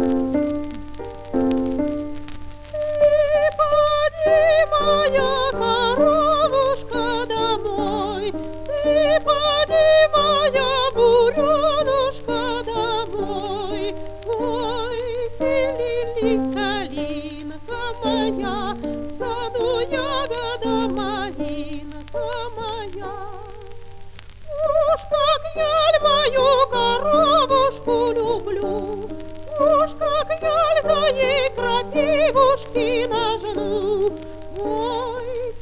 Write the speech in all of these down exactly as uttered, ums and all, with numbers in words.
Уж как я за ей крапивушки нажну. Ой,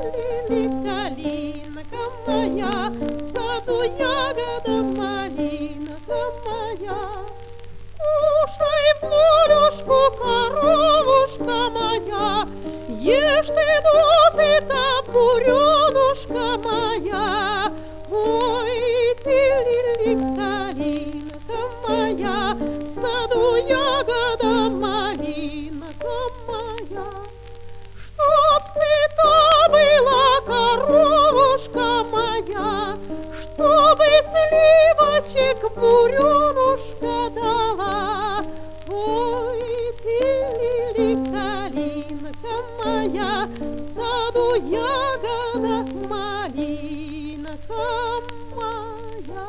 калинка моя, в саду ягода малинка моя. Кушай, Полюшку, коровушка моя, ешь ты досыта, буренушка моя. Ой, ты лилик-калинка моя, в саду ягода малинка моя. Чтоб ты то была, коровушка моя, чтобы сливочек буренушка дала. Ой, ты лилик-калинка моя, в саду ягода малинка моя.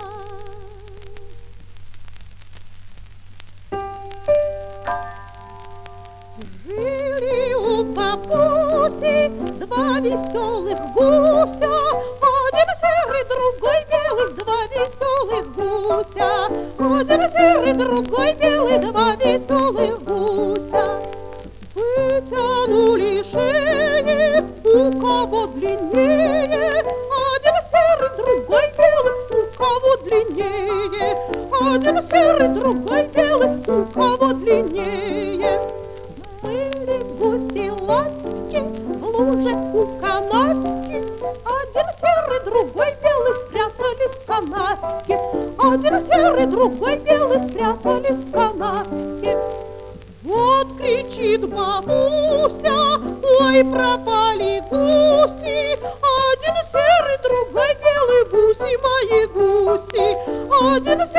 Жили у бабуси два веселых гуся, один серый, другой белый, два веселых гуся. Один серый, другой белый, два веселых гуся. Вытянули шеи, у кого длиннее, один серый, другой белый, у кого длиннее. Один серый, другой белый, у кого длиннее. Мыли гуси ласки в луже у канавки, один серый, другой белый спрятались в канавке. Один серый, другой белый спрятались в канавке. Вот кричит бабуся, ой, пропали гуси. Один серый, другой белый, гуси мои гуси. Один